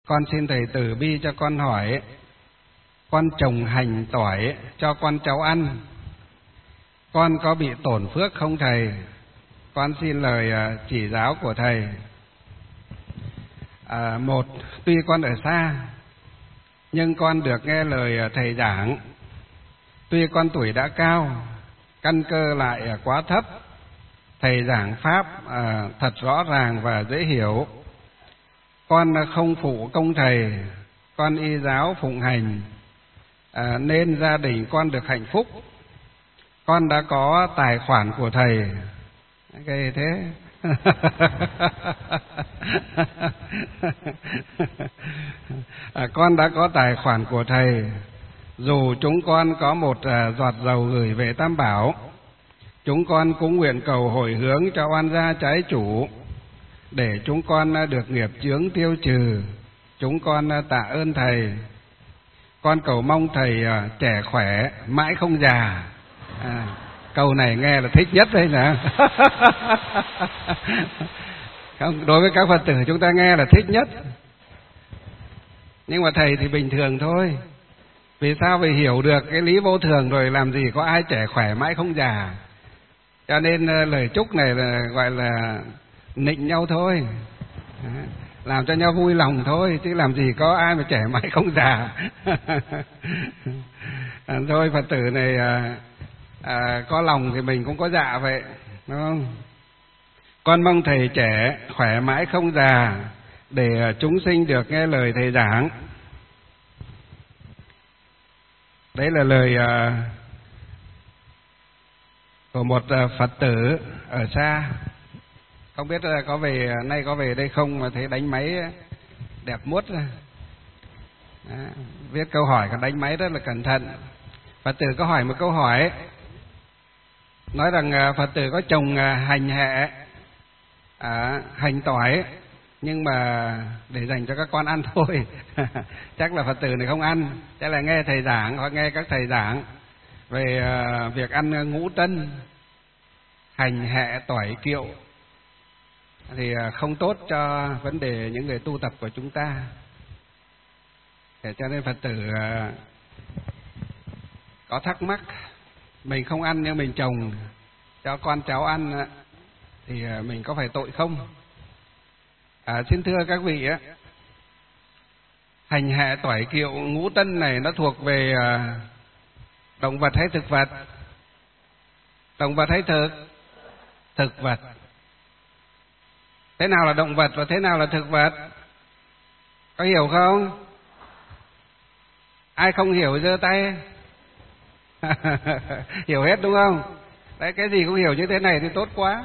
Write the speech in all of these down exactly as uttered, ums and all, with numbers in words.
Con xin thầy từ bi cho con hỏi, con trồng hành tỏi cho con cháu ăn, con có bị tổn phước không thầy? Con xin lời chỉ giáo của thầy. À, một, tuy con ở xa nhưng con được nghe lời thầy giảng. Tuy con tuổi đã cao, căn cơ lại quá thấp, thầy giảng pháp à, thật rõ ràng và dễ hiểu. Con không phụ công thầy, con y giáo phụng hành, à, nên gia đình con được hạnh phúc. Con đã có tài khoản của thầy. Cái thế à, con đã có tài khoản của thầy. Dù chúng con có một à, giọt dầu gửi về Tam Bảo, chúng con cũng nguyện cầu hồi hướng cho oan gia trái chủ, để chúng con được nghiệp chướng tiêu trừ. Chúng con tạ ơn thầy. Con cầu mong thầy à, trẻ khỏe mãi không già. À, câu này nghe là thích nhất đấy nè. Không, đối với các Phật tử chúng ta nghe là thích nhất. Nhưng mà thầy thì bình thường thôi. Vì sao? Vì hiểu được cái lý vô thường rồi, làm gì có ai trẻ khỏe mãi không già. Cho nên lời chúc này là gọi là nịnh nhau thôi, làm cho nhau vui lòng thôi, chứ làm gì có ai mà trẻ mãi không già. À, thôi Phật tử này à, à, có lòng thì mình cũng có dạ vậy, đúng không? Con mong thầy trẻ khỏe mãi không già, để chúng sinh được nghe lời thầy giảng. Đấy là lời à, của một Phật tử ở xa. Không biết có về nay có về đây không mà thấy đánh máy đẹp muốt ra. Đó, viết câu hỏi còn đánh máy rất là cẩn thận. Phật tử có hỏi một câu hỏi, nói rằng Phật tử có trồng hành hẹ, à, hành tỏi, nhưng mà để dành cho các con ăn thôi. Chắc là Phật tử này không ăn, chắc là nghe thầy giảng hoặc nghe các thầy giảng về uh, việc ăn ngũ tân, hành hẹ tỏi kiệu thì uh, không tốt cho vấn đề những người tu tập của chúng ta. Để cho nên Phật tử uh, có thắc mắc, mình không ăn nhưng mình trồng cho con cháu ăn uh, thì uh, mình có phải tội không? À, xin thưa các vị á, hành hẹ tỏi kiệu ngũ tân này nó thuộc về uh, động vật hay thực vật? Động vật hay thực? Thực vật. Thế nào là động vật và thế nào là thực vật? Có hiểu không? Ai không hiểu giơ tay. Hiểu hết đúng không? Đấy, cái gì cũng hiểu như thế này thì tốt quá.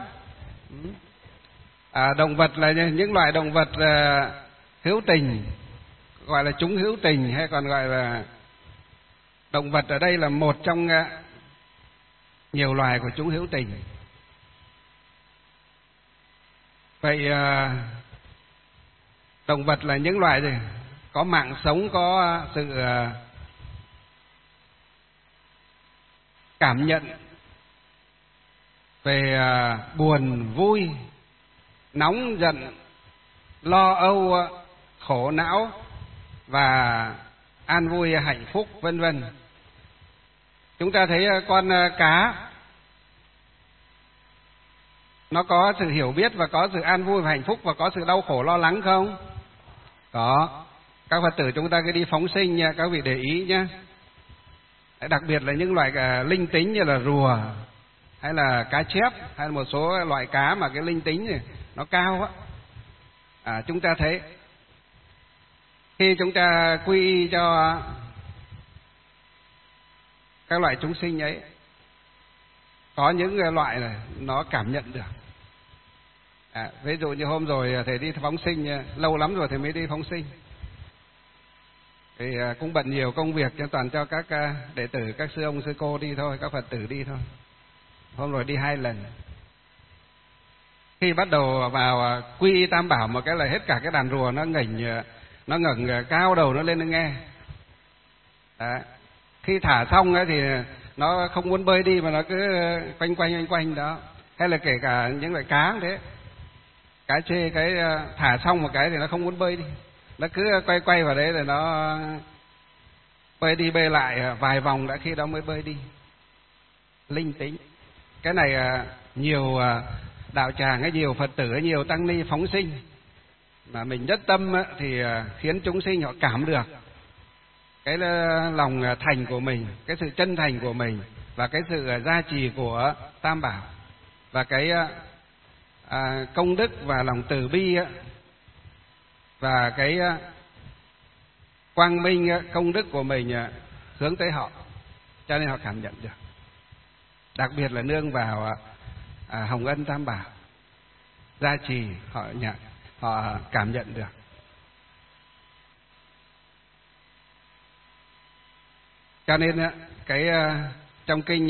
À, động vật là những loại động vật uh, hữu tình, gọi là chúng hữu tình, hay còn gọi là động vật ở đây là một trong uh, nhiều loài của chúng hữu tình. Vậy uh, động vật là những loài gì? Có mạng sống, có uh, sự uh, cảm nhận về uh, buồn, vui, nóng, giận, lo âu, uh, khổ não và an vui, hạnh phúc, vân vân. Chúng ta thấy con cá nó có sự hiểu biết và có sự an vui và hạnh phúc và có sự đau khổ lo lắng không? Có. Các Phật tử chúng ta cứ đi phóng sinh nha, các vị để ý nhé. Đặc biệt là những loại linh tính như là rùa hay là cá chép hay là một số loại cá mà cái linh tính này nó cao á. À, chúng ta thấy khi chúng ta quy y cho các loại chúng sinh ấy, có những loại này nó cảm nhận được. À, ví dụ như hôm rồi thầy đi phóng sinh, lâu lắm rồi thầy mới đi phóng sinh, thì cũng bận nhiều công việc cho toàn cho các đệ tử, các sư ông sư cô đi thôi, các Phật tử đi thôi. Hôm rồi đi hai lần. Khi bắt đầu vào quy y Tam Bảo một cái là hết cả cái đàn rùa nó ngẩng, nó ngẩng cao đầu nó lên nó nghe. Đó. Khi thả xong ấy thì nó không muốn bơi đi mà nó cứ quanh quanh quanh quanh đó. Hay là kể cả những loại cá cũng thế, cá chê cái thả xong một cái thì nó không muốn bơi đi, nó cứ quay quay vào đấy rồi nó bơi đi bơi lại vài vòng đã khi đó mới bơi đi. Linh tính. Cái này nhiều đạo tràng hay nhiều Phật tử, nhiều tăng ni phóng sinh mà mình nhất tâm thì khiến chúng sinh họ cảm được cái lòng thành của mình, cái sự chân thành của mình và cái sự gia trì của Tam Bảo và cái à, công đức và lòng từ bi và cái quang minh công đức của mình hướng tới họ, cho nên họ cảm nhận được. Đặc biệt là nương vào à, hồng ân Tam Bảo gia trì, họ nhận, họ cảm nhận được. Cho nên cái trong kinh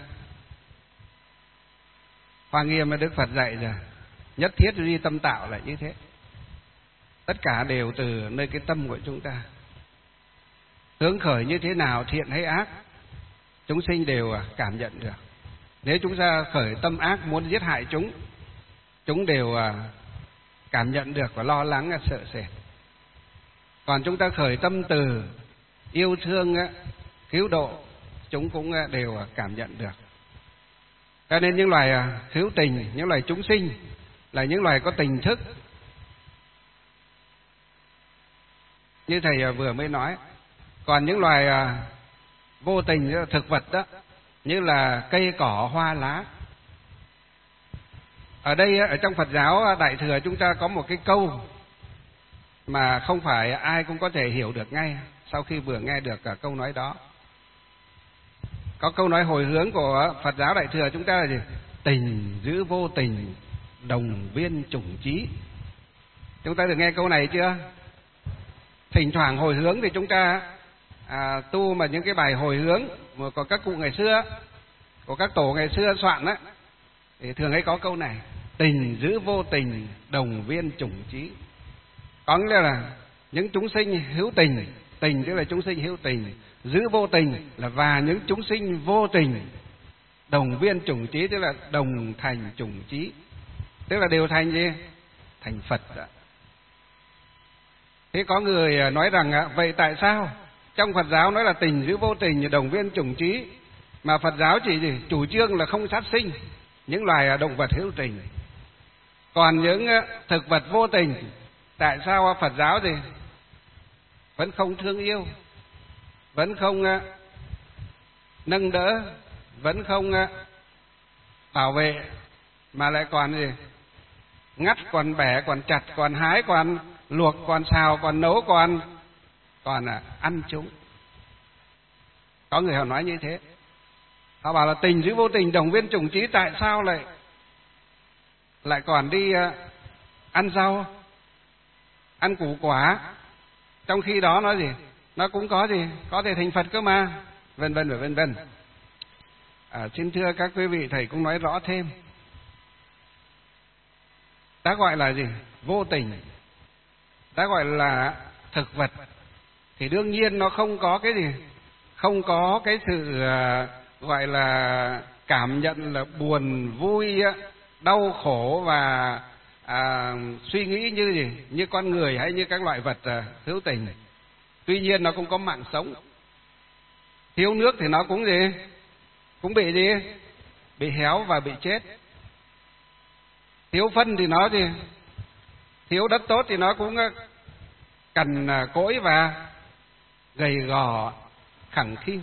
Hoa Nghiêm Đức Phật dạy rồi, nhất thiết duy tâm tạo là như thế. Tất cả đều từ nơi cái tâm của chúng ta. Hướng khởi như thế nào, thiện hay ác, chúng sinh đều cảm nhận được. Nếu chúng ta khởi tâm ác muốn giết hại chúng, chúng đều cảm nhận được và lo lắng, sợ sệt. Còn chúng ta khởi tâm từ yêu thương, cứu độ, chúng cũng đều cảm nhận được. Cho nên những loài hữu tình, những loài chúng sinh là những loài có tình thức. Như thầy vừa mới nói. Còn những loài vô tình, thực vật đó, như là cây cỏ hoa lá. Ở đây ở trong Phật giáo Đại Thừa chúng ta có một cái câu mà không phải ai cũng có thể hiểu được ngay sau khi vừa nghe được cả câu nói đó. Có câu nói hồi hướng của Phật giáo Đại Thừa chúng ta là gì? Tình giữ vô tình, đồng viên chủng trí. Chúng ta được nghe câu này chưa? Thỉnh thoảng hồi hướng thì chúng ta à, tu mà những cái bài hồi hướng mà có các cụ ngày xưa, của các tổ ngày xưa soạn á, thì thường hay có câu này: tình giữ vô tình, đồng viên chủng trí. Có nghĩa là những chúng sinh hữu tình, tình tức là chúng sinh hữu tình, giữ vô tình là và những chúng sinh vô tình, đồng viên chủng trí tức là đồng thành chủng trí, tức là đều thành gì? Thành Phật đó. Thế có người nói rằng vậy tại sao trong Phật giáo nói là tình giữ vô tình, đồng viên chủng trí, mà Phật giáo chỉ gì? Chủ trương là không sát sinh những loài động vật hữu tình. Còn những thực vật vô tình, tại sao Phật giáo gì vẫn không thương yêu, vẫn không nâng đỡ, vẫn không bảo vệ, mà lại còn gì? Ngắt, còn bẻ, còn chặt, còn hái, còn luộc, còn xào, còn nấu, còn còn ăn chúng. Có người họ nói như thế. Họ bảo là tình giữ vô tình, đồng viên chủng trí, tại sao lại lại còn đi ăn rau, ăn củ quả, trong khi đó nó gì? Nó cũng có gì? Có thể thành Phật cơ mà, vân vân và vân vân. À, xin thưa các quý vị, thầy cũng nói rõ thêm. Ta gọi là gì? Vô tình. Ta gọi là thực vật. Thì đương nhiên nó không có cái gì? Không có cái sự uh, gọi là cảm nhận là buồn, vui, đau khổ và à, suy nghĩ như gì? Như con người hay như các loại vật uh, hữu tình. Tuy nhiên nó cũng có mạng sống. Thiếu nước thì nó cũng gì? Cũng bị gì? Bị héo và bị chết. Thiếu phân thì nó gì? Thiếu đất tốt thì nó cũng cằn cỗi và gầy gò, khẳng khiu.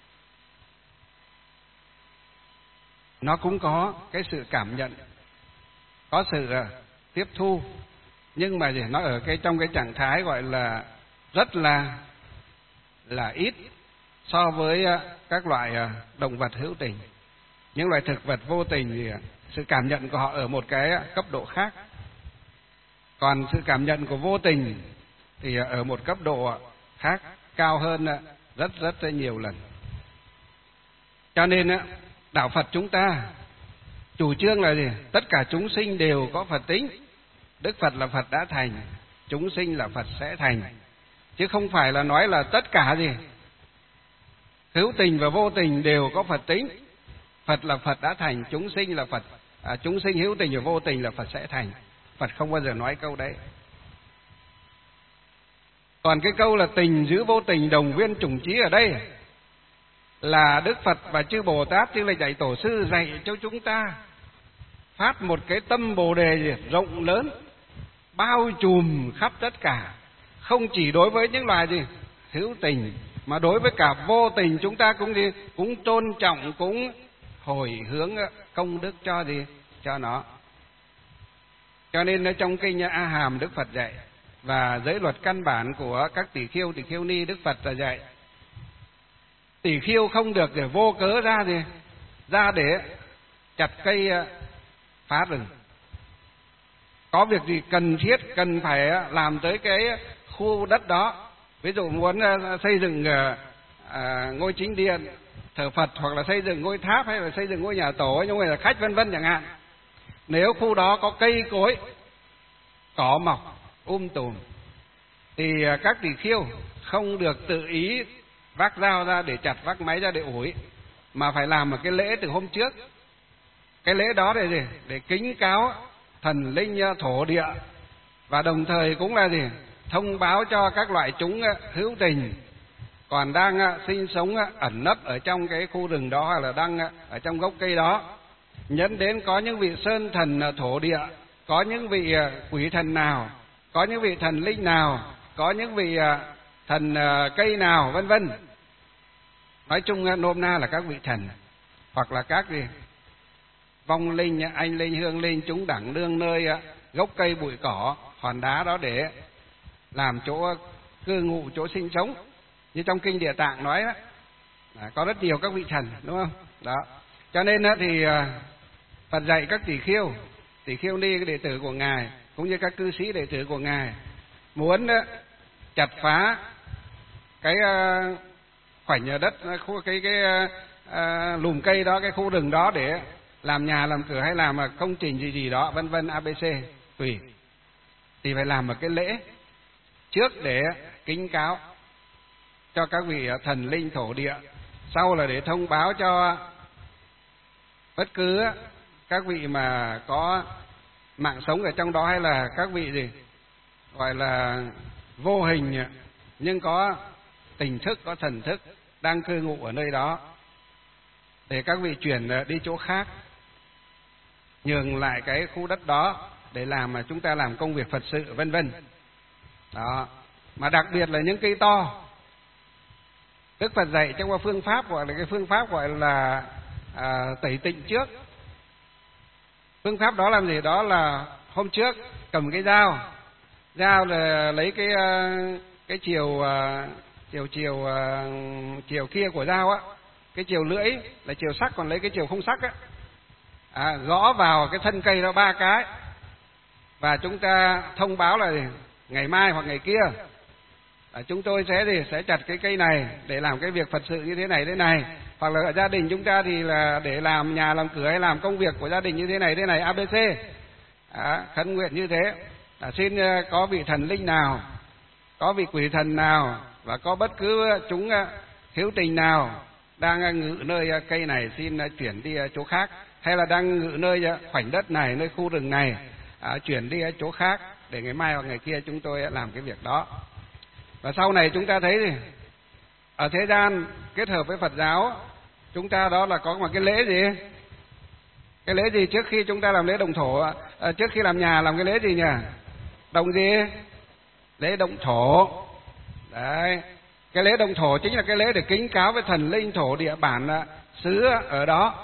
Nó cũng có cái sự cảm nhận, có sự tiếp thu, nhưng mà gì? Nó ở cái trong cái trạng thái gọi là rất là là ít so với các loại động vật hữu tình. Những loài thực vật vô tình thì sự cảm nhận của họ ở một cái cấp độ khác. Còn sự cảm nhận của vô tình thì ở một cấp độ khác, cao hơn rất rất nhiều lần. Cho nên đạo Phật chúng ta chủ trương là gì? Tất cả chúng sinh đều có Phật tính. Đức Phật là Phật đã thành, chúng sinh là Phật sẽ thành. Chứ không phải là nói là tất cả gì? Hữu tình và vô tình đều có Phật tính. Phật là Phật đã thành, chúng sinh là Phật, à, chúng sinh hữu tình và vô tình là Phật sẽ thành. Phật không bao giờ nói câu đấy. Còn cái câu là tình giữ vô tình đồng viên chủng trí ở đây là Đức Phật và chư Bồ Tát Chư Lệnh Dạy Tổ sư dạy cho chúng ta phát một cái tâm Bồ đề rộng lớn, bao trùm khắp tất cả, không chỉ đối với những loài gì hữu tình, mà đối với cả vô tình chúng ta cũng gì cũng tôn trọng, cũng hồi hướng công đức cho gì cho nó. Cho nên ở trong kinh A Hàm Đức Phật dạy, và giới luật căn bản của các tỷ khiêu, tỷ khiêu ni Đức Phật là dạy tỷ khiêu không được để vô cớ ra gì ra để chặt cây phá rừng. Có việc gì cần thiết cần phải làm tới cái khu đất đó, ví dụ muốn xây dựng à, ngôi chính điện thờ Phật, hoặc là xây dựng ngôi tháp, hay là xây dựng ngôi nhà tổ cho người là khách vân vân chẳng hạn. Nếu khu đó có cây cối cỏ mọc um tùm thì các tỷ khiêu không được tự ý vác dao ra để chặt, vác máy ra để ủi, mà phải làm một cái lễ từ hôm trước. Cái lễ đó để gì? Để kính cáo thần linh thổ địa, và đồng thời cũng là gì? Thông báo cho các loại chúng hữu tình còn đang sinh sống ẩn nấp ở trong cái khu rừng đó, hoặc là đang ở trong gốc cây đó, nhấn đến có những vị sơn thần thổ địa, có những vị quỷ thần nào, có những vị thần linh nào, có những vị thần cây nào, vân vân. Nói chung nôm na là các vị thần, hoặc là các gì vong linh, anh linh, hương linh, chúng đẳng đương nơi gốc cây bụi cỏ hòn đá đó để làm chỗ cư ngụ, chỗ sinh sống. Như trong kinh Địa Tạng nói đó, có rất nhiều các vị thần, đúng không? Đó. Cho nên thì Phật dạy các tỷ khiêu, tỷ khiêu ni cái đệ tử của ngài, cũng như các cư sĩ đệ tử của ngài, muốn chặt phá cái khoảnh nhà đất, khu cái cái uh, lùm cây đó, cái khu rừng đó để làm nhà, làm cửa, hay làm công trình gì gì đó, vân vân a bê xê tùy, thì phải làm một cái lễ trước để kính cáo cho các vị thần linh thổ địa, sau là để thông báo cho bất cứ các vị mà có mạng sống ở trong đó, hay là các vị gì gọi là vô hình nhưng có tình thức, có thần thức đang cư ngụ ở nơi đó, để các vị chuyển đi chỗ khác, nhường lại cái khu đất đó để làm mà chúng ta làm công việc Phật sự, vân vân. Đó. Mà đặc biệt là những cây to, Đức Phật dạy trong phương pháp gọi là cái phương pháp gọi là à, tẩy tịnh trước. Phương pháp đó làm gì? Đó là hôm trước cầm cái dao, dao là lấy cái cái chiều chiều chiều chiều kia của dao á, cái chiều lưỡi là chiều sắc, còn lấy cái chiều không sắc á, à, gõ vào cái thân cây đó ba cái, và chúng ta thông báo là ngày mai hoặc ngày kia à, chúng tôi sẽ gì sẽ chặt cái cây này để làm cái việc Phật sự như thế này thế này, hoặc là ở gia đình chúng ta thì là để làm nhà, làm cửa, hay làm công việc của gia đình như thế này thế này a bê xê, à, khấn nguyện như thế, à, xin có vị thần linh nào, có vị quỷ thần nào, và có bất cứ chúng hữu tình nào đang ngự nơi cây này xin chuyển đi chỗ khác, hay là đang ngự nơi khoảnh đất này, nơi khu rừng này, à, chuyển đi chỗ khác để ngày mai hoặc ngày kia chúng tôi làm cái việc đó. Và sau này chúng ta thấy thì ở thế gian kết hợp với Phật giáo chúng ta đó là có một cái lễ gì? Cái lễ gì trước khi chúng ta làm lễ động thổ? À, trước khi làm nhà làm cái lễ gì nhỉ? Động gì? Lễ động thổ. Đấy. Cái lễ động thổ chính là cái lễ để kính cáo với thần linh thổ địa bản xứ ở đó.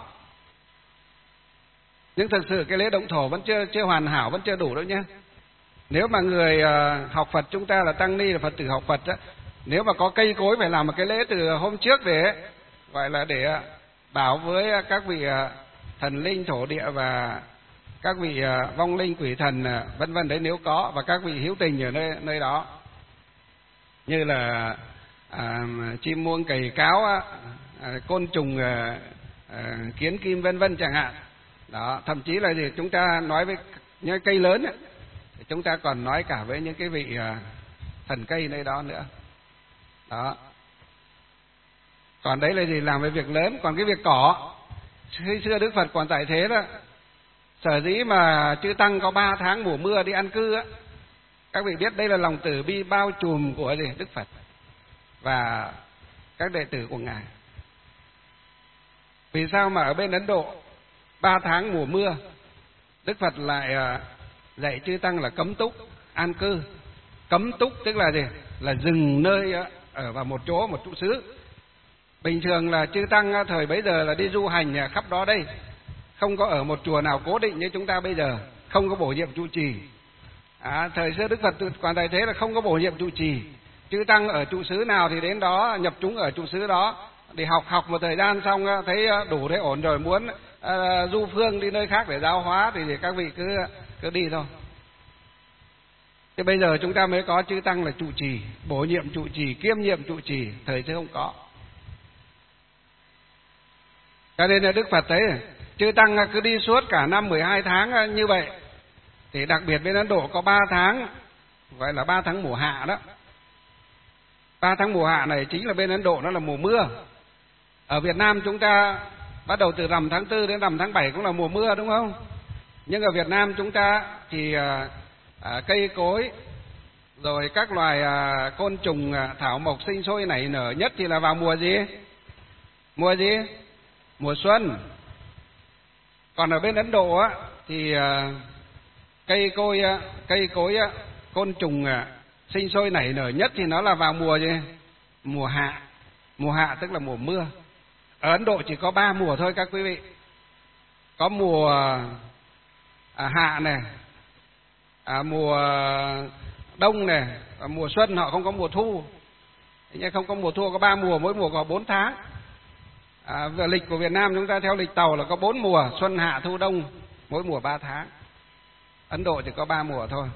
Nhưng thực sự cái lễ động thổ vẫn chưa chưa hoàn hảo, vẫn chưa đủ đâu nhé. Nếu mà người uh, học Phật chúng ta là tăng ni, là Phật tử học Phật á, nếu mà có cây cối phải làm một cái lễ từ hôm trước để gọi là để bảo với các vị uh, thần linh thổ địa và các vị uh, vong linh quỷ thần uh, vân vân đấy nếu có, và các vị hữu tình ở nơi nơi đó, như là uh, chim muông cầy cáo, uh, côn trùng, uh, uh, kiến kim vân vân chẳng hạn. Đó, thậm chí là gì chúng ta nói với những cây lớn ấy, chúng ta còn nói cả với những cái vị uh, thần cây nơi đó nữa. Đó. Còn đấy là gì? Làm về việc lớn. Còn cái việc cỏ, khi xưa Đức Phật còn tại thế đó, sở dĩ mà chư tăng có ba tháng mùa mưa đi ăn cư á, Các vị biết đây là lòng từ bi bao trùm của gì? Đức Phật và các đệ tử của Ngài. Vì sao mà ở bên Ấn Độ ba tháng mùa mưa Đức Phật lại dạy chư tăng là cấm túc an cư? Cấm túc tức là gì? Là dừng nơi ở vào một chỗ, một trụ xứ. Bình thường là chư tăng thời bấy giờ là đi du hành khắp đó đây, không có ở một chùa nào cố định như chúng ta bây giờ, không có bổ nhiệm trụ trì. À, thời xưa Đức Phật còn tại thế là không có bổ nhiệm trụ trì, chư tăng ở trụ xứ nào thì đến đó nhập chúng ở trụ xứ đó để học học một thời gian xong thấy đủ thấy ổn rồi muốn uh, du phương đi nơi khác để giáo hóa thì, thì các vị cứ cứ đi thôi. Thế bây giờ chúng ta mới có chư tăng là trụ trì, bổ nhiệm trụ trì, kiêm nhiệm trụ trì, thời xưa không có. Cho nên là Đức Phật thấy chư tăng cứ đi suốt cả năm mười hai tháng như vậy. Thì đặc biệt bên Ấn Độ có ba tháng, gọi là ba tháng mùa hạ đó. Ba tháng mùa hạ này chính là bên Ấn Độ nó là mùa mưa. Ở Việt Nam chúng ta bắt đầu từ rằm tháng tư đến rằm tháng bảy cũng là mùa mưa, đúng không? Nhưng ở Việt Nam chúng ta thì à, à, cây cối rồi các loài à, côn trùng à, thảo mộc sinh sôi nảy nở nhất thì là vào mùa gì? Mùa gì? Mùa xuân. Còn ở bên Ấn Độ á thì à, cây cối cây cối côn trùng sinh sôi nảy nở nhất thì nó là vào mùa gì? Mùa hạ. Mùa hạ tức là mùa mưa. Ở Ấn Độ chỉ có ba mùa thôi các quý vị. Có mùa à, hạ này, à, mùa đông này, và mùa xuân. Họ không có mùa thu. Nhưng không có mùa thu, có ba mùa, mỗi mùa có bốn tháng. À, về lịch của Việt Nam chúng ta theo lịch tàu là có bốn mùa: xuân, hạ, thu, đông, mỗi mùa ba tháng. Ấn Độ chỉ có ba mùa thôi: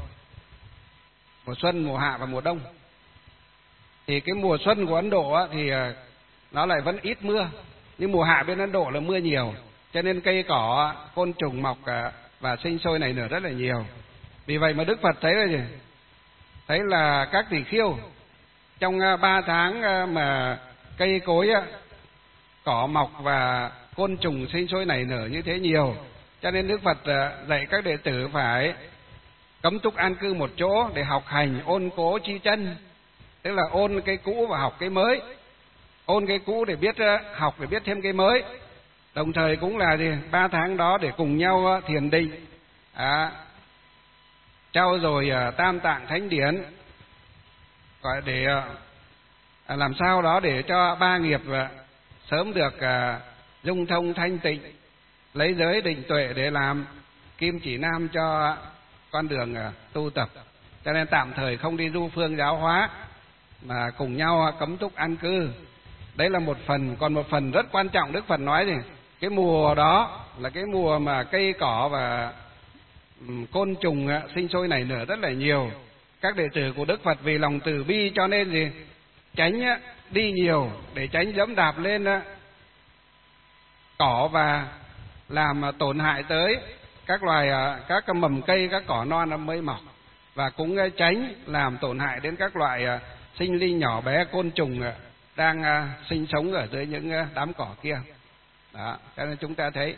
mùa xuân, mùa hạ và mùa đông. Thì cái mùa xuân của Ấn Độ á, thì nó lại vẫn ít mưa, nhưng mùa hạ bên Ấn Độ là mưa nhiều, cho nên cây cỏ, côn trùng mọc và sinh sôi nảy nở rất là nhiều. Vì vậy mà Đức Phật thấy là gì? Thấy là các tỳ khưu trong ba tháng mà cây cối, cỏ mọc và côn trùng sinh sôi nảy nở như thế nhiều, cho nên Đức Phật dạy các đệ tử phải cấm túc an cư một chỗ để học hành ôn cố chi chân, tức là ôn cái cũ và học cái mới. Ôn cái cũ để biết học, để biết thêm cái mới. Đồng thời cũng là gì? Ba tháng đó để cùng nhau thiền định, à, trau dồi tam tạng thánh điển, gọi để à, làm sao đó để cho ba nghiệp sớm được à, dung thông thanh tịnh, lấy giới định tuệ để làm kim chỉ nam cho con đường à, tu tập. Cho nên tạm thời không đi du phương giáo hóa, mà cùng nhau cấm túc an cư. Đấy là một phần. Còn một phần rất quan trọng Đức Phật nói gì? Cái mùa đó là cái mùa mà cây cỏ và côn trùng sinh sôi nảy nở rất là nhiều. Các đệ tử của Đức Phật vì lòng từ bi cho nên gì? Tránh đi nhiều để tránh dẫm đạp lên cỏ và làm tổn hại tới các loài, các mầm cây, các cỏ non mới mọc, và cũng tránh làm tổn hại đến các loại sinh linh nhỏ bé, côn trùng đang sinh sống ở dưới những đám cỏ kia. Đó, cho nên chúng ta thấy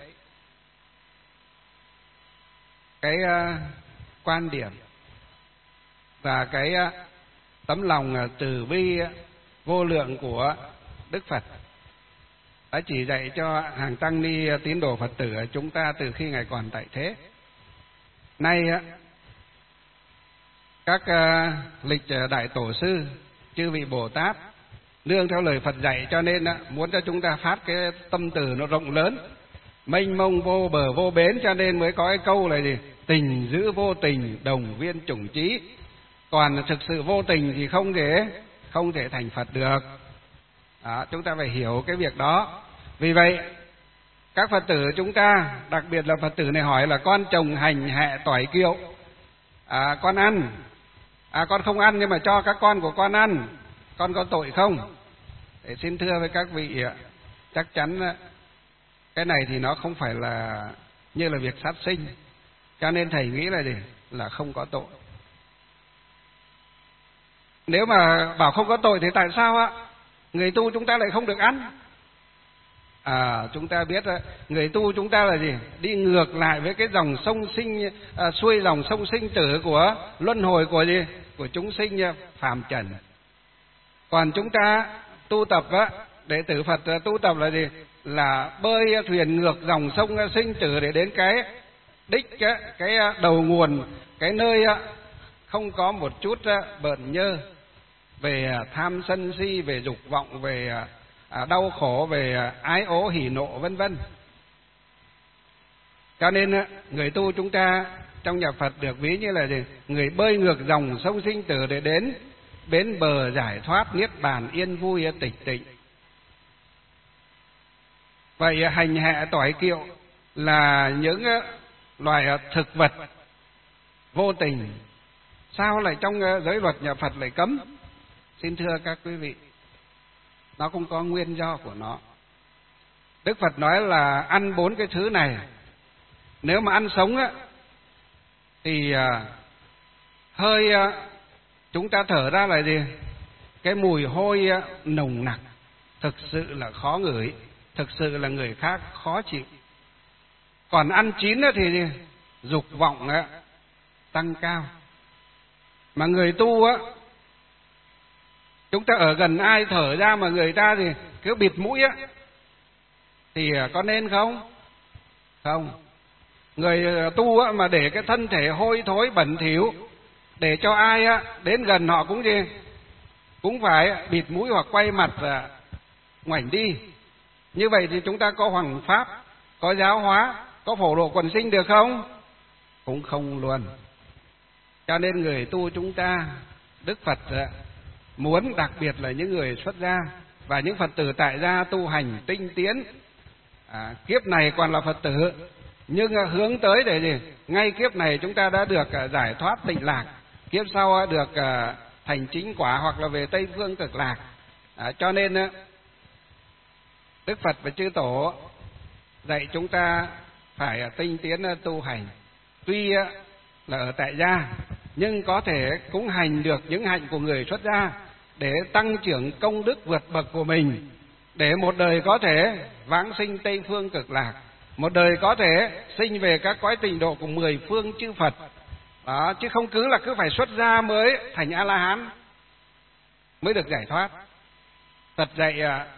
cái quan điểm và cái tấm lòng từ bi vô lượng của Đức Phật đã chỉ dạy cho hàng tăng ni tín đồ Phật tử chúng ta từ khi Ngài còn tại thế. Nay các lịch đại tổ sư, chư vị Bồ Tát nương theo lời Phật dạy, cho nên muốn cho chúng ta phát cái tâm từ nó rộng lớn, mênh mông vô bờ vô bến, cho nên mới có cái câu là gì? Tình giữ vô tình, đồng viên chủng trí. Còn thực sự vô tình thì không thể không thể thành Phật được. Đó, chúng ta phải hiểu cái việc đó. Vì vậy các Phật tử chúng ta, đặc biệt là Phật tử này hỏi là con trồng hành hẹ tỏi kiệu, à, con ăn, à, con không ăn nhưng mà cho các con của con ăn, con có tội không? Để xin thưa với các vị, chắc chắn cái này thì nó không phải là như là việc sát sinh, cho nên thầy nghĩ là gì? Là không có tội. Nếu mà bảo không có tội thì tại sao á người tu chúng ta lại không được ăn? À, chúng ta biết người tu chúng ta là gì? Đi ngược lại với cái dòng sông sinh, à, xuôi dòng sông sinh tử của luân hồi của gì? Của chúng sinh phàm trần. Còn chúng ta tu tập á, đệ tử Phật tu tập là gì? Là bơi thuyền ngược dòng sông sinh tử để đến cái đích, cái, cái đầu nguồn, cái nơi không có một chút bợn nhơ về tham sân si, về dục vọng, về đau khổ, về ái ố hỉ nộ vân vân. Cho nên người tu chúng ta trong nhà Phật được ví như là gì? Người bơi ngược dòng sông sinh tử để đến bến bờ giải thoát niết bàn yên vui tịch tịnh. Vậy hành hạ toải kiệu là những loài thực vật vô tình, sao lại trong giới luật nhà Phật lại cấm? Xin thưa các quý vị, nó cũng có nguyên do của nó. Đức Phật nói là ăn bốn cái thứ này, nếu mà ăn sống á, thì hơi chúng ta thở ra là gì? Cái mùi hôi nồng nặc, thực sự là khó ngửi, thực sự là người khác khó chịu. Còn ăn chín thì dục vọng tăng cao. Mà người tu á, chúng ta ở gần ai thở ra mà người ta thì cứ bịt mũi á, thì có nên không? Không. Người tu á, mà để cái thân thể hôi thối bẩn thỉu, để cho ai á, đến gần họ cũng gì? Cũng phải bịt mũi hoặc quay mặt ngoảnh đi. Như vậy thì chúng ta có hoằng pháp, có giáo hóa, có phổ độ quần sinh được không? Cũng không luôn. Cho nên người tu chúng ta, Đức Phật muốn đặc biệt là những người xuất gia và những Phật tử tại gia tu hành tinh tiến, à, kiếp này còn là Phật tử, nhưng hướng tới để gì? Ngay kiếp này chúng ta đã được giải thoát tịnh lạc, kiếp sau được thành chính quả hoặc là về Tây Phương Cực Lạc. À, cho nên Đức Phật và chư Tổ dạy chúng ta phải tinh tiến tu hành. Tuy là ở tại gia, nhưng có thể cũng hành được những hạnh của người xuất gia để tăng trưởng công đức vượt bậc của mình, để một đời có thể vãng sinh Tây Phương Cực Lạc, một đời có thể sinh về các cõi tịnh độ của mười phương chư Phật. Đó, chứ không cứ là cứ phải xuất gia mới thành A-la-hán, mới được giải thoát. Phật dạy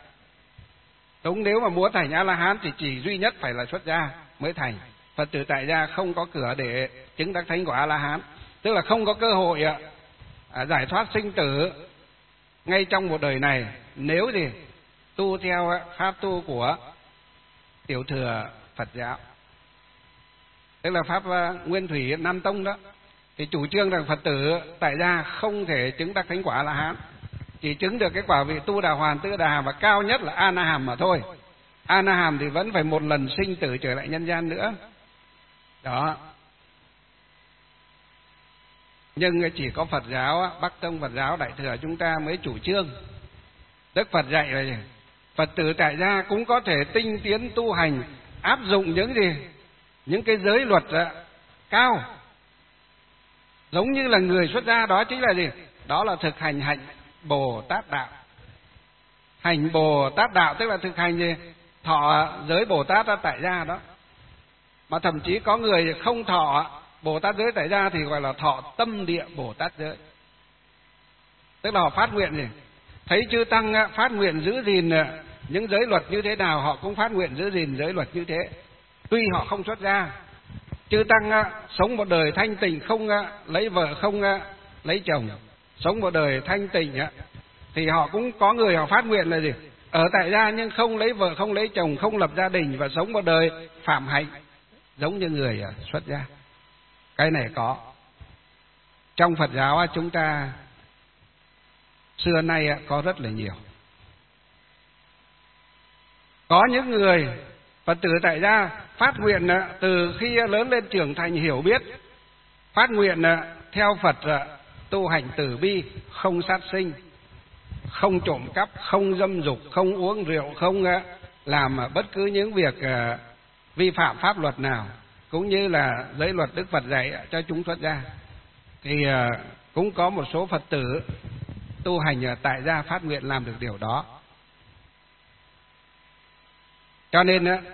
đúng, nếu mà muốn thành A-la-hán thì chỉ duy nhất phải là xuất gia mới thành. Phật tử tại gia không có cửa để chứng đắc thánh của A-la-hán, tức là không có cơ hội à, giải thoát sinh tử ngay trong một đời này, nếu thì tu theo pháp tu của tiểu thừa Phật giáo, tức là pháp Nguyên Thủy Nam Tông đó, thì chủ trương rằng Phật tử tại gia không thể chứng đắc thánh quả A-la-hán, chỉ chứng được cái quả vị tu đà hoàn, tư đà hàm và cao nhất là A Na Hàm mà thôi. A Na Hàm thì vẫn phải một lần sinh tử trở lại nhân gian nữa. Đó. Nhưng chỉ có Phật giáo, Bắc Tông Phật giáo Đại thừa chúng ta mới chủ trương. Đức Phật dạy là gì? Phật tử tại gia cũng có thể tinh tiến tu hành, áp dụng những gì? Những cái giới luật cao. Giống như là người xuất gia, đó chính là gì? Đó là thực hành hạnh Bồ Tát đạo. Hành Bồ Tát đạo tức là thực hành gì? Thọ giới Bồ Tát tại gia đó. Mà thậm chí có người không thọ Bồ Tát giới tại gia thì gọi là thọ tâm địa Bồ Tát giới. Tức là họ phát nguyện gì? Thấy chư tăng phát nguyện giữ gìn những giới luật như thế nào, họ cũng phát nguyện giữ gìn giới luật như thế. Tuy họ không xuất gia, chư tăng sống một đời thanh tịnh, không lấy vợ, không lấy chồng, sống một đời thanh tịnh, thì họ cũng có người họ phát nguyện là gì? Ở tại gia nhưng không lấy vợ, không lấy chồng, không lập gia đình và sống một đời phạm hạnh giống như người xuất gia. Cái này có. Trong Phật giáo chúng ta xưa nay có rất là nhiều. Có những người Phật tử tại gia phát nguyện từ khi lớn lên trưởng thành hiểu biết, phát nguyện theo Phật tu hành từ bi, không sát sinh, không trộm cắp, không dâm dục, không uống rượu, không làm bất cứ những việc vi phạm pháp luật nào, cũng như là giới luật Đức Phật dạy cho chúng xuất gia. Thì cũng có một số Phật tử tu hành tại gia phát nguyện làm được điều đó. Cho nên á,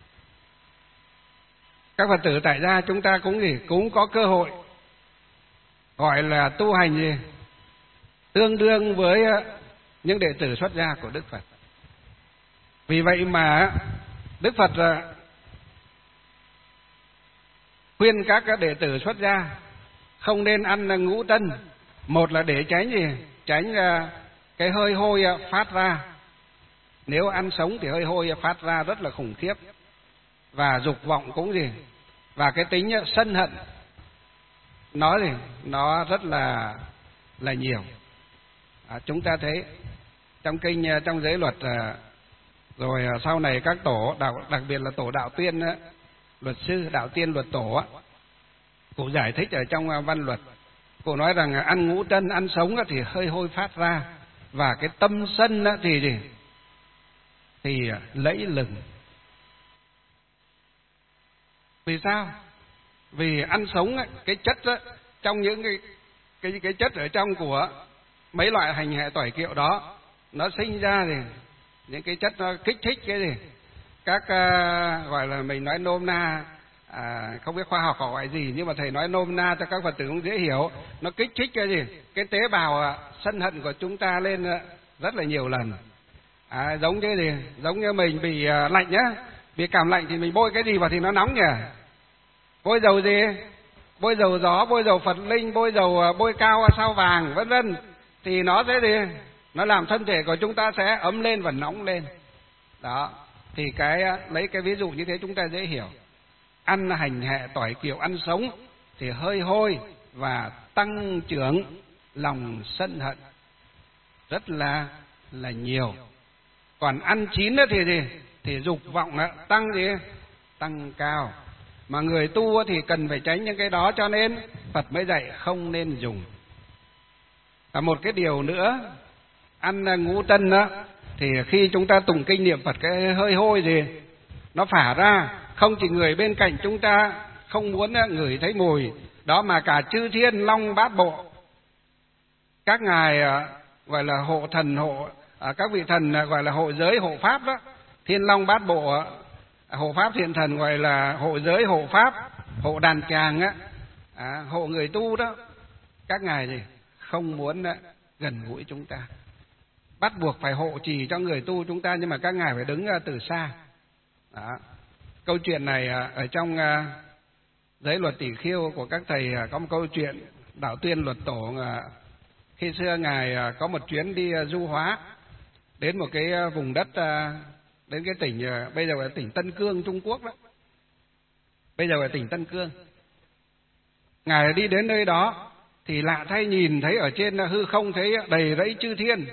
các Phật tử tại gia chúng ta cũng gì cũng có cơ hội gọi là tu hành gì tương đương với những đệ tử xuất gia của Đức Phật. Vì vậy mà Đức Phật khuyên các đệ tử xuất gia không nên ăn ngũ tân. Một là để tránh gì? Tránh cái hơi hôi phát ra. Nếu ăn sống thì hơi hôi phát ra rất là khủng khiếp. Và dục vọng cũng gì? Và cái tính sân hận nó gì? Nó rất là là nhiều. À, chúng ta thấy trong kinh, trong giới luật, rồi sau này các tổ đạo, đặc biệt là tổ đạo tiên, luật sư đạo tiên luật tổ, cụ giải thích ở trong văn luật. Cụ nói rằng ăn ngũ tân, ăn sống thì hơi hôi phát ra, và cái tâm sân thì gì? Thì lẫy lừng. Vì sao? Vì ăn sống cái chất đó, trong những cái cái cái chất ở trong của mấy loại hành hệ tỏi kiệu đó, nó sinh ra thì những cái chất nó kích thích cái gì? Các uh, gọi là mình nói nôm na, à, không biết khoa học họ gọi gì, nhưng mà thầy nói nôm na cho các Phật tử cũng dễ hiểu. Nó kích thích cái gì? Cái tế bào uh, sân hận của chúng ta lên uh, rất là nhiều lần. À, giống như gì? Giống như mình bị uh, lạnh nhá, bị cảm lạnh thì mình bôi cái gì vào thì nó nóng nhỉ? Bôi dầu gì? Bôi dầu gió, bôi dầu Phật linh, bôi dầu uh, bôi cao sao vàng, vân vân, thì nó sẽ gì? Nó làm thân thể của chúng ta sẽ ấm lên và nóng lên. Đó, thì cái lấy cái ví dụ như thế chúng ta dễ hiểu. Ăn hành hệ tỏi kiệu, ăn sống thì hơi hôi và tăng trưởng lòng sân hận rất là là nhiều. Còn ăn chín thì gì? Thì dục vọng tăng gì? Tăng cao. Mà người tu thì cần phải tránh những cái đó, cho nên Phật mới dạy không nên dùng. Và một cái điều nữa, ăn ngũ tân đó, thì khi chúng ta tụng kinh niệm Phật, cái hơi hôi gì nó phả ra, không chỉ người bên cạnh chúng ta không muốn ngửi thấy mùi đó, mà cả chư thiên long bát bộ, các ngài gọi là hộ thần, hộ các vị thần gọi là hộ giới hộ pháp đó, thiên long bát bộ hộ pháp thiện thần gọi là hộ giới hộ pháp, hộ đàn tràng á, à, hộ người tu đó, các ngài gì không muốn gần gũi chúng ta, bắt buộc phải hộ trì cho người tu chúng ta, nhưng mà các ngài phải đứng từ xa. Đó. Câu chuyện này ở trong giới luật tỷ khiêu của các thầy có một câu chuyện đạo tuyên luật tổ. Khi xưa ngài có một chuyến đi du hóa đến một cái vùng đất, đến cái tỉnh bây giờ là tỉnh Tân Cương Trung Quốc đó, bây giờ là tỉnh Tân Cương. Ngài đi đến nơi đó thì lạ thay nhìn thấy ở trên hư không thấy đầy rẫy chư thiên.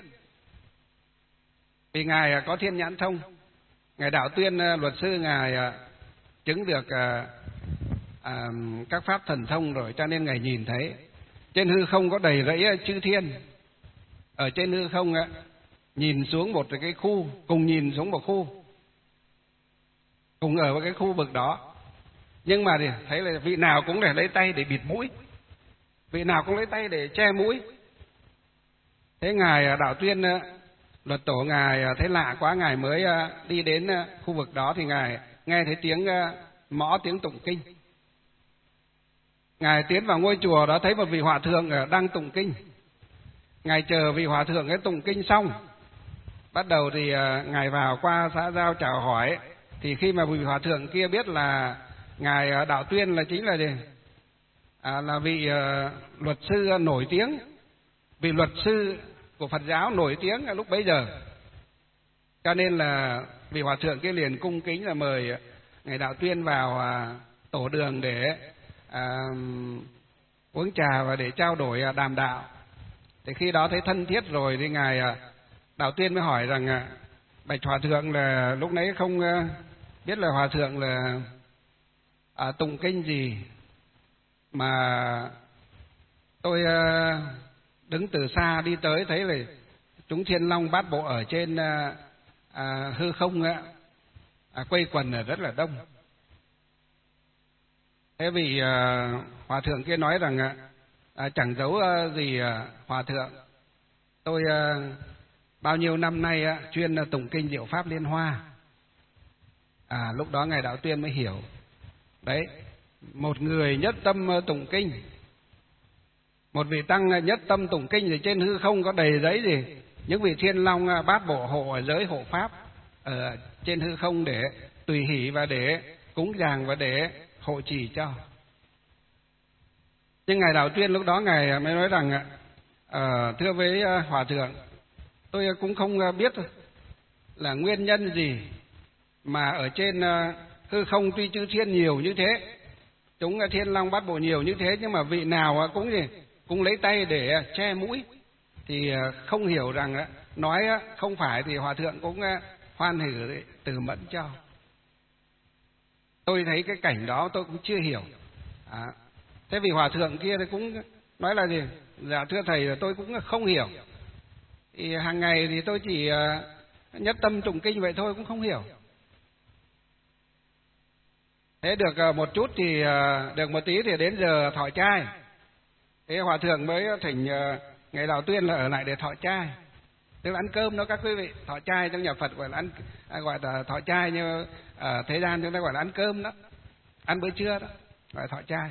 Vì ngài có thiên nhãn thông, ngài đạo tuyên luật sư, ngài chứng được à, à, các pháp thần thông rồi, cho nên ngài nhìn thấy trên hư không có đầy rẫy chư thiên. Ở trên hư không nhìn xuống một cái khu, cùng nhìn xuống một khu, cùng ở cái khu vực đó, nhưng mà thì thấy là vị nào cũng để lấy tay để bịt mũi, vị nào cũng lấy tay để che mũi. Thế ngài đạo tuyên luật tổ, ngài thấy lạ quá, ngài mới đi đến khu vực đó thì ngài nghe thấy tiếng mõ, tiếng tụng kinh. Ngài tiến vào ngôi chùa đó, thấy một vị hòa thượng đang tụng kinh. Ngài chờ vị hòa thượng ấy tụng kinh xong, bắt đầu thì ngài vào qua xã giao chào hỏi. Thì khi mà vị hòa thượng kia biết là ngài đạo tuyên là chính là gì? À, là vị uh, luật sư nổi tiếng, vị luật sư của Phật giáo nổi tiếng lúc bấy giờ, cho nên là vị hòa thượng kia liền cung kính là mời ngài đạo tuyên vào à, tổ đường để à, uống trà và để trao đổi à, đàm đạo. Thì khi đó thấy thân thiết rồi thì ngài à, đạo tuyên mới hỏi rằng à, bạch hòa thượng là lúc nãy không à, biết là hòa thượng là à, tụng kinh gì mà tôi à, đứng từ xa đi tới thấy là chúng thiên long bát bộ ở trên à, à, hư không á, à, quây quần là rất là đông. Thế vì à, hòa thượng kia nói rằng à, chẳng giấu à, gì à, hòa thượng, tôi à, bao nhiêu năm nay à, chuyên à, tụng kinh Diệu Pháp Liên Hoa, À, lúc đó ngài Đạo Tuyên mới hiểu. Đấy, một người nhất tâm tụng kinh, một vị tăng nhất tâm tụng kinh thì trên hư không có đầy giấy gì, những vị thiên long bát bộ hộ ở giới hộ pháp ở trên hư không để tùy hỷ và để cúng dường và để hộ trì cho. Nhưng ngài Đạo Tuyên lúc đó ngài mới nói rằng à, thưa với hòa thượng, tôi cũng không biết là nguyên nhân gì mà ở trên hư không tuy chư thiên nhiều như thế, chúng thiên long bát bộ nhiều như thế, nhưng mà vị nào cũng gì cũng lấy tay để che mũi, thì không hiểu rằng nói không phải thì hòa thượng cũng hoan hỉ từ mẫn cho. Tôi thấy cái cảnh đó tôi cũng chưa hiểu. À, thế vì hòa thượng kia thì cũng nói là gì? Dạ thưa thầy là tôi cũng không hiểu. Thì hàng ngày thì tôi chỉ nhất tâm tụng kinh vậy thôi, cũng không hiểu. Thế được một chút thì được một tí thì đến giờ thọ trai. Thế hòa thượng mới thỉnh ngài Đạo Tuyên là ở lại để thọ trai, tức là ăn cơm đó các quý vị. Thọ trai trong nhà Phật gọi là ăn, gọi là thọ trai, như ở thế gian chúng ta gọi là ăn cơm đó, ăn bữa trưa đó, gọi là thọ trai.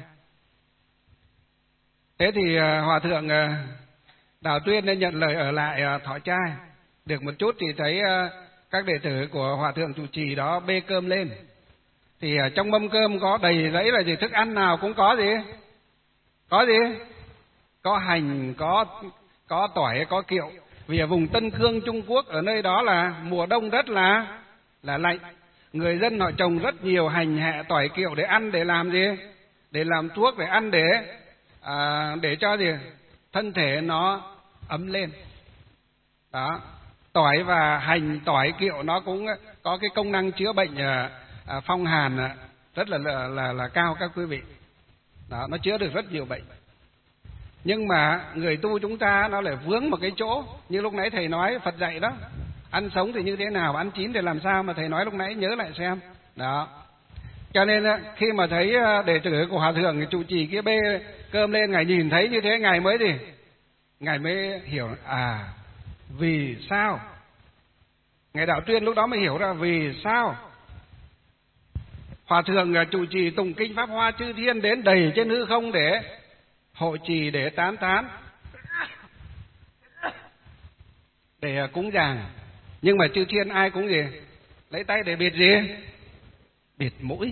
Thế thì hòa thượng Đạo Tuyên nên nhận lời ở lại thọ trai. Được một chút thì thấy các đệ tử của hòa thượng trụ trì đó bê cơm lên, thì trong mâm cơm có đầy giấy là gì, thức ăn nào cũng có gì, có gì, có hành, có có tỏi, có kiệu. Vì ở vùng Tân Cương Trung Quốc, ở nơi đó là mùa đông rất là là lạnh, người dân họ trồng rất nhiều hành hẹ tỏi kiệu để ăn, để làm gì, để làm thuốc, để ăn, để à, để cho gì thân thể nó ấm lên. Đó, tỏi và hành, tỏi kiệu nó cũng có cái công năng chữa bệnh à, à, phong hàn à, rất là, là là là cao các quý vị. Đó, nó chữa được rất nhiều bệnh. Nhưng mà người tu chúng ta nó lại vướng một cái chỗ, như lúc nãy thầy nói Phật dạy đó, ăn sống thì như thế nào, ăn chín thì làm sao, mà thầy nói lúc nãy nhớ lại xem. Đó, cho nên khi mà thấy đệ tử của hòa thượng trụ trì kia bê cơm lên, ngài nhìn thấy như thế, ngài mới gì, ngài mới hiểu à vì sao. Ngài Đạo Tuyên lúc đó mới hiểu ra vì sao hòa thượng trụ trì tụng kinh pháp hoa, chư thiên đến đầy trên hư không để hộ trì, để tán tán, để cúng dường, nhưng mà chư thiên ai cũng gì lấy tay để bịt gì, bịt mũi.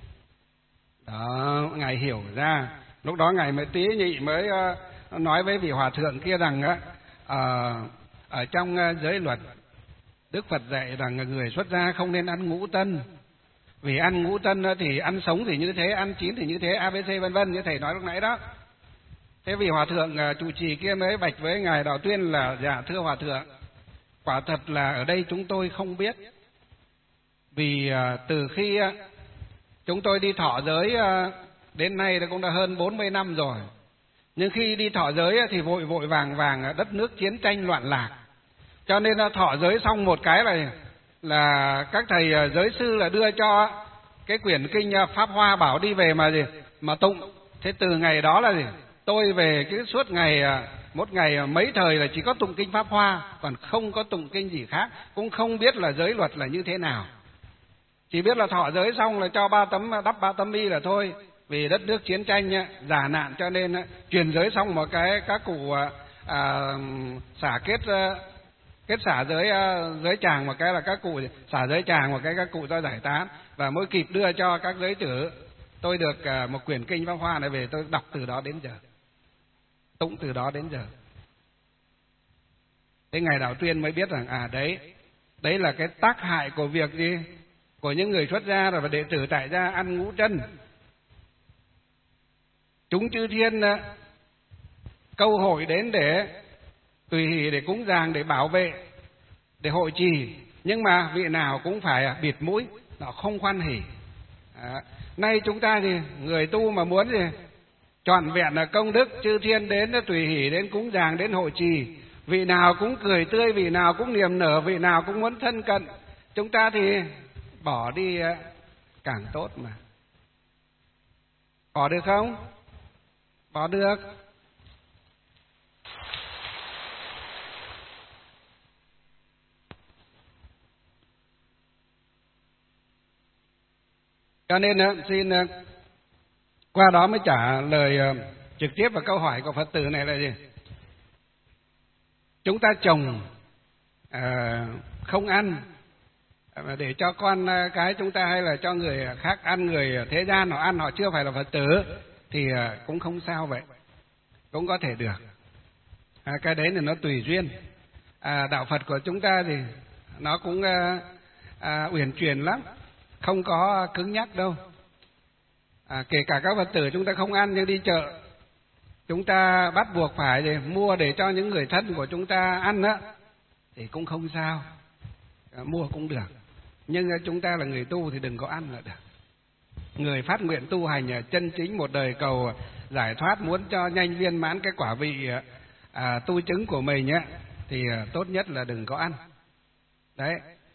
Đó, ngài hiểu ra. Lúc đó ngài mới tí nhị mới uh, nói với vị hòa thượng kia rằng uh, ở trong uh, giới luật Đức Phật dạy rằng người xuất gia không nên ăn ngũ tân, vì ăn ngũ tân thì ăn sống thì như thế, ăn chín thì như thế, a bê xê vân vân như thầy nói lúc nãy đó. Thế vì hòa thượng trụ trì kia mới bạch với ngài Đạo Tuyên là dạ thưa hòa thượng, quả thật là ở đây chúng tôi không biết, vì từ khi chúng tôi đi thọ giới đến nay cũng đã hơn bốn mươi năm rồi, nhưng khi đi thọ giới thì vội vội vàng vàng, đất nước chiến tranh loạn lạc, cho nên thọ giới xong một cái là là các thầy giới sư là đưa cho cái quyển kinh Pháp Hoa bảo đi về mà gì mà tụng. Thế từ ngày đó là gì tôi về cái suốt ngày, một ngày mấy thời là chỉ có tụng kinh Pháp Hoa, còn không có tụng kinh gì khác, cũng không biết là giới luật là như thế nào, chỉ biết là thọ giới xong là cho ba tấm đắp ba tấm y là thôi. Vì đất nước chiến tranh giả nạn cho nên truyền giới xong một cái các cụ à, xả kết kết xả giới giới tràng một cái là các cụ xả giới tràng một cái các cụ cho giải tán, và mới kịp đưa cho các giới tử. Tôi được một quyển kinh Pháp Hoa này về, tôi đọc từ đó đến giờ, tụng từ đó đến giờ. Thế ngài Đạo Tuyên mới biết rằng à đấy đấy là cái tác hại của việc gì, của những người xuất gia rồi và đệ tử tại gia ăn ngũ chân. Chúng chư thiên câu hội đến để tùy hỷ, để cúng dường, để bảo vệ, để hộ trì, nhưng mà vị nào cũng phải bịt mũi, nó không hoan hỉ. À, nay chúng ta thì người tu mà muốn gì trọn vẹn là công đức, chư thiên đến tùy hỷ, đến cúng dường, đến hộ trì, vị nào cũng cười tươi, vị nào cũng niềm nở, vị nào cũng muốn thân cận, chúng ta thì bỏ đi càng tốt mà. Bỏ được không? Bỏ được. Cho nên xin qua đó mới trả lời trực tiếp vào câu hỏi của Phật tử này là gì? Chúng ta trồng à, không ăn để cho con cái chúng ta hay là cho người khác ăn, người thế gian họ ăn, họ chưa phải là Phật tử thì cũng không sao vậy, cũng có thể được. À, cái đấy là nó tùy duyên. À, đạo Phật của chúng ta thì nó cũng à, à, uyển chuyển lắm, không có cứng nhắc đâu. À, kể cả các Phật tử chúng ta không ăn nhưng đi chợ chúng ta bắt buộc phải để mua để cho những người thân của chúng ta ăn á thì cũng không sao, à, mua cũng được. Nhưng chúng ta là người tu thì đừng có ăn là được. Người phát nguyện tu hành chân chính một đời cầu giải thoát, muốn cho nhanh viên mãn cái quả vị à, tu chứng của mình á thì tốt nhất là đừng có ăn. Đấy.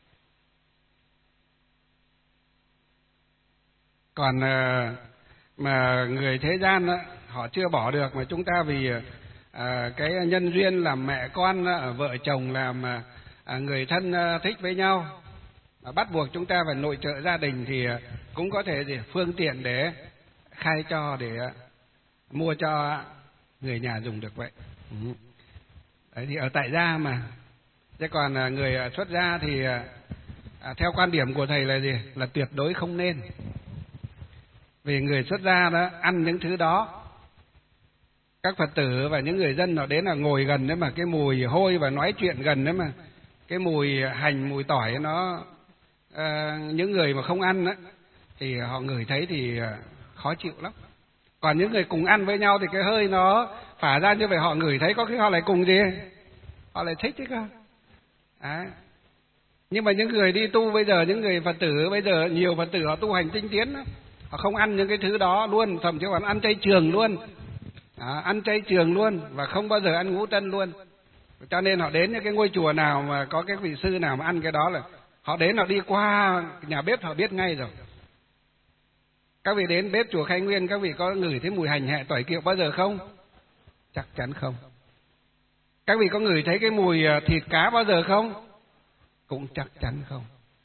Còn à, mà người thế gian á, họ chưa bỏ được mà chúng ta vì à, cái nhân duyên làm mẹ con, vợ chồng, làm à, người thân thích với nhau, bắt buộc chúng ta phải nội trợ gia đình thì cũng có thể gì phương tiện để khai cho, để mua cho người nhà dùng được vậy. Ừ. Đấy thì ở tại gia mà. Chứ còn người xuất gia thì à, theo quan điểm của thầy là gì? Là tuyệt đối không nên. Vì người xuất gia đó ăn những thứ đó, các Phật tử và những người dân họ đến là ngồi gần đấy mà cái mùi hôi và nói chuyện gần đấy mà cái mùi hành, mùi tỏi nó à, những người mà không ăn đó, thì họ ngửi thấy thì khó chịu lắm. Còn những người cùng ăn với nhau thì cái hơi nó phả ra như vậy họ ngửi thấy, có khi họ lại cùng gì, họ lại thích chứ cơ. Đấy. Nhưng mà những người đi tu bây giờ, những người Phật tử bây giờ, nhiều Phật tử họ tu hành tinh tiến đó, họ không ăn những cái thứ đó luôn, thậm chí còn ăn chay trường luôn. À, ăn chay trường luôn và không bao giờ ăn ngũ tân luôn. Cho nên họ đến những cái ngôi chùa nào mà có cái vị sư nào mà ăn cái đó là họ đến, họ đi qua nhà bếp họ biết ngay rồi. Các vị đến bếp chùa Khai Nguyên, các vị có ngửi thấy mùi hành hẹ tỏi kiệu bao giờ không? Chắc chắn không. Các vị có ngửi thấy cái mùi thịt cá bao giờ không? Cũng chắc chắn không.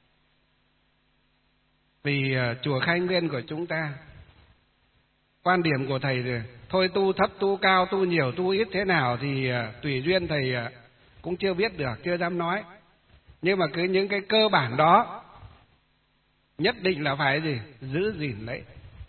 Vì chùa Khai Nguyên của chúng ta, quan điểm của thầy rồi, thôi tu thấp, tu cao, tu nhiều, tu ít thế nào thì tùy duyên, thầy cũng chưa biết được, chưa dám nói. Nhưng mà cứ những cái cơ bản đó nhất định là phải gì? Giữ gìn lấy.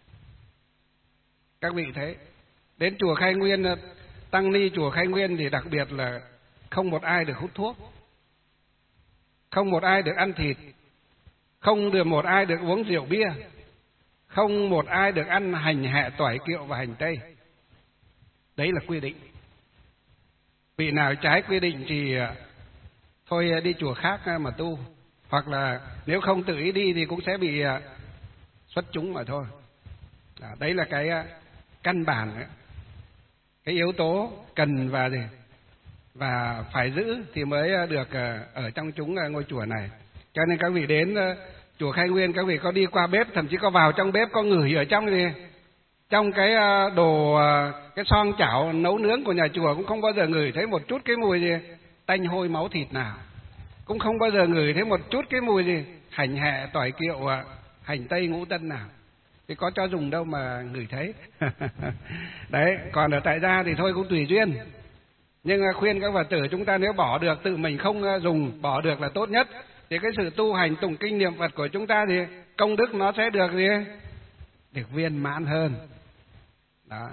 Các vị thấy, đến chùa Khai Nguyên, tăng ni chùa Khai Nguyên thì đặc biệt là không một ai được hút thuốc, không một ai được ăn thịt, không được một ai được uống rượu bia, không một ai được ăn hành hẹ tỏi kiệu và hành tây. Đấy là quy định. Vị nào trái quy định thì thôi đi chùa khác mà tu, hoặc là nếu không tự ý đi thì cũng sẽ bị xuất chúng mà thôi. Đấy là cái căn bản, cái yếu tố cần và gì và phải giữ thì mới được ở trong chúng ngôi chùa này. Cho nên các vị đến chùa Khai Nguyên, các vị có đi qua bếp, thậm chí có vào trong bếp, có ngửi ở trong gì, trong cái đồ, cái xoong chảo nấu nướng của nhà chùa cũng không bao giờ ngửi thấy một chút cái mùi gì tanh hôi máu thịt nào, cũng không bao giờ ngửi thấy một chút cái mùi gì hành hẹ tỏi kiệu, hành tây ngũ tân nào. Thì có cho dùng đâu mà ngửi thấy. Đấy, còn ở tại gia thì thôi cũng tùy duyên. Nhưng khuyên các Phật tử chúng ta nếu bỏ được, tự mình không dùng, bỏ được là tốt nhất. Thì cái sự tu hành tụng kinh niệm Phật của chúng ta thì công đức nó sẽ được gì? Được viên mãn hơn. Đó.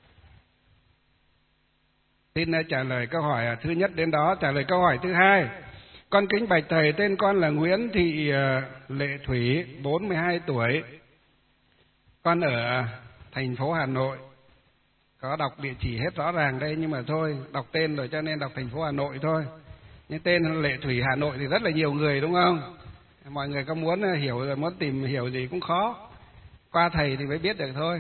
Xin trả lời câu hỏi thứ nhất đến đó. Trả lời câu hỏi thứ hai. Con kính bạch thầy, tên con là Nguyễn Thị Lệ Thủy, bốn mươi hai tuổi. Con ở thành phố Hà Nội. Có đọc địa chỉ hết rõ ràng đây, nhưng mà thôi, đọc tên rồi cho nên đọc thành phố Hà Nội thôi. Nhưng tên Lệ Thủy Hà Nội thì rất là nhiều người đúng không? Mọi người có muốn hiểu, muốn tìm hiểu gì cũng khó. Qua thầy thì mới biết được thôi.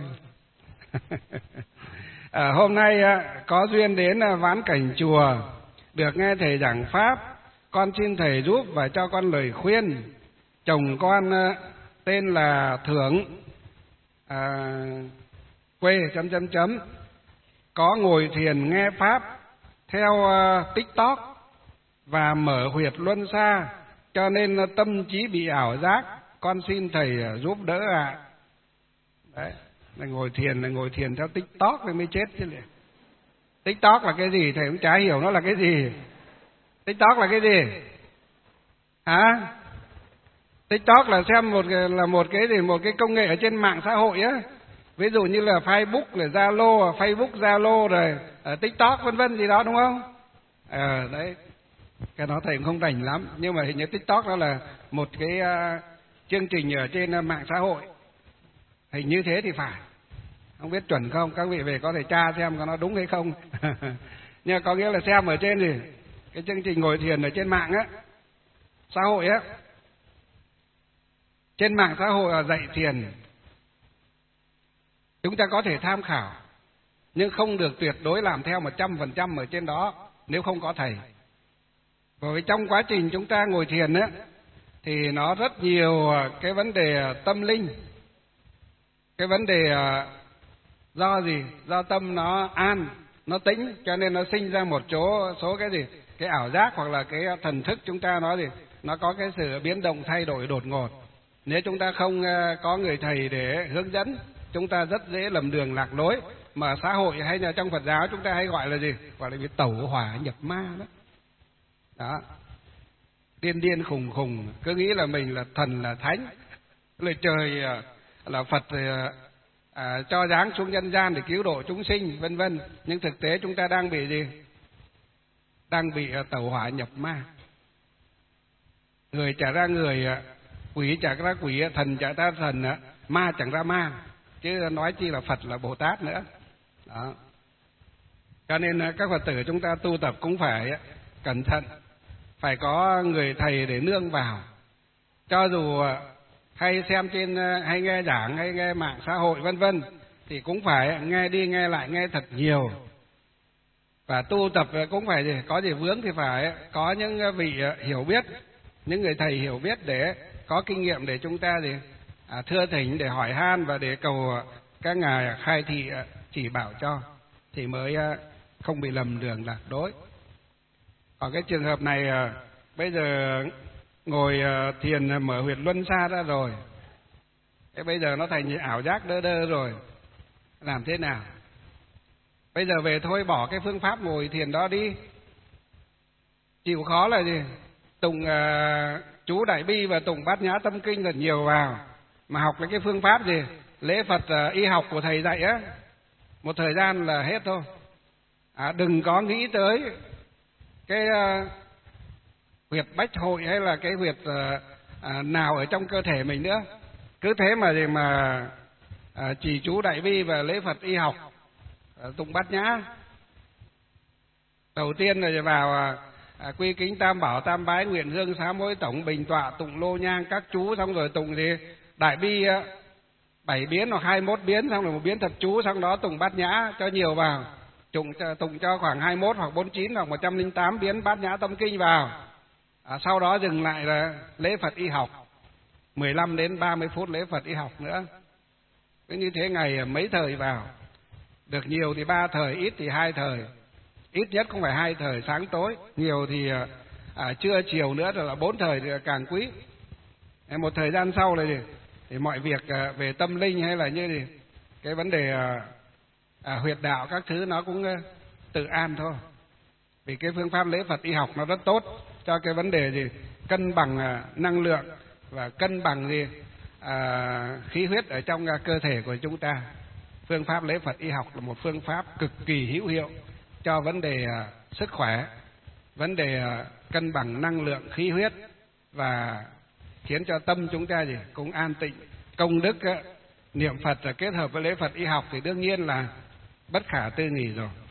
À, hôm nay có duyên đến vãn cảnh chùa, được nghe thầy giảng pháp. Con xin thầy giúp và cho con lời khuyên. Chồng con tên là Thưởng, à, quê chấm chấm chấm, có ngồi thiền nghe pháp theo uh, TikTok và mở huyệt luân xa, cho nên tâm trí bị ảo giác. Con xin thầy giúp đỡ ạ. À. Đấy, là ngồi thiền là ngồi thiền theo TikTok thì mới chết chứ. TikTok là cái gì thầy cũng chả hiểu nó là cái gì. TikTok là cái gì hả? TikTok là xem một là một cái gì một cái công nghệ ở trên mạng xã hội á, ví dụ như là Facebook là Zalo, Facebook Zalo rồi ở TikTok vân vân gì đó đúng không? Ờ đấy, cái đó thầy cũng không rành lắm, nhưng mà hình như TikTok đó là một cái uh, chương trình ở trên uh, mạng xã hội, hình như thế thì phải, không biết chuẩn không, các vị về có thể tra xem có nó đúng hay không. Nhưng có nghĩa là xem ở trên gì cái chương trình ngồi thiền ở trên mạng á, xã hội á, trên mạng xã hội là dạy thiền, chúng ta có thể tham khảo nhưng không được tuyệt đối làm theo một trăm phần trăm ở trên đó nếu không có thầy. Bởi vì trong quá trình chúng ta ngồi thiền á thì nó rất nhiều cái vấn đề tâm linh, cái vấn đề do gì, do tâm nó an, nó tĩnh, cho nên nó sinh ra một số số cái gì, cái ảo giác hoặc là cái thần thức chúng ta nói gì, nó có cái sự biến động thay đổi đột ngột. Nếu chúng ta không có người thầy để hướng dẫn, chúng ta rất dễ lầm đường lạc lối. Mà xã hội hay là trong Phật giáo chúng ta hay gọi là gì, gọi là bị tẩu hỏa nhập ma đó. Đó, điên điên khùng khùng, cứ nghĩ là mình là thần là thánh, lời trời là Phật à, cho giáng xuống nhân gian để cứu độ chúng sinh vân vân. Nhưng thực tế chúng ta đang bị gì, đang bị tẩu hỏa nhập ma. Người trả ra người, quỷ trả ra quỷ, thần trả ra thần, ma chẳng ra ma, chứ nói chi là Phật là Bồ Tát nữa. Đó, cho nên các Phật tử chúng ta tu tập cũng phải cẩn thận, phải có người thầy để nương vào. Cho dù hay xem trên, hay nghe giảng, hay nghe mạng xã hội vân vân, thì cũng phải nghe đi nghe lại, nghe thật nhiều. Và tu tập cũng phải gì, có gì vướng thì phải có những vị hiểu biết, những người thầy hiểu biết để có kinh nghiệm để chúng ta gì à, thưa thỉnh, để hỏi han và để cầu các ngài khai thị chỉ bảo cho, thì mới không bị lầm đường lạc lối. Ở cái trường hợp này bây giờ ngồi thiền mở huyệt luân xa ra rồi, thế bây giờ nó thành ảo giác đơ đơ rồi, làm thế nào? Bây giờ về thôi bỏ cái phương pháp ngồi thiền đó đi. Chịu khó là gì, tụng uh, chú Đại Bi và tụng Bát Nhã Tâm Kinh thật nhiều vào, mà học cái phương pháp gì lễ Phật uh, y học của thầy dạy á, một thời gian là hết thôi. À, đừng có nghĩ tới cái uh, huyệt bách hội hay là cái huyệt uh, uh, nào ở trong cơ thể mình nữa. Cứ thế mà gì mà uh, trì chú Đại Bi và lễ Phật y học, uh, tụng Bát Nhã. Đầu tiên là vào À, quy kính tam bảo tam bái nguyện hương sám hối tổng bình tọa tụng lô nhang các chú, xong rồi tụng gì Đại Bi bảy biến hoặc hai mươi mốt biến, xong rồi một biến thật chú, xong đó tụng Bát Nhã cho nhiều vào, tụng tụng cho khoảng hai mươi mốt hoặc bốn mươi chín hoặc một trăm lẻ tám biến Bát Nhã Tâm Kinh vào. À, sau đó dừng lại là lễ Phật y học, mười lăm đến ba mươi phút lễ Phật y học nữa. Cứ như thế ngày mấy thời vào, được nhiều thì ba thời, ít thì hai thời. Ít nhất cũng phải hai thời sáng tối, nhiều thì à, trưa chiều nữa rồi là bốn thời thì càng quý. Một thời gian sau này thì, thì mọi việc à, về tâm linh hay là như thì cái vấn đề à, à, huyệt đạo các thứ nó cũng à, tự an thôi. Vì cái phương pháp lễ Phật y học nó rất tốt cho cái vấn đề gì cân bằng à, năng lượng và cân bằng gì à, khí huyết ở trong à, cơ thể của chúng ta. Phương pháp lễ Phật y học là một phương pháp cực kỳ hữu hiệu cho vấn đề uh, sức khỏe, vấn đề uh, cân bằng năng lượng khí huyết, và khiến cho tâm chúng ta gì cũng an tịnh. Công đức uh, niệm Phật uh, kết hợp với lễ Phật y học thì đương nhiên là bất khả tư nghì rồi.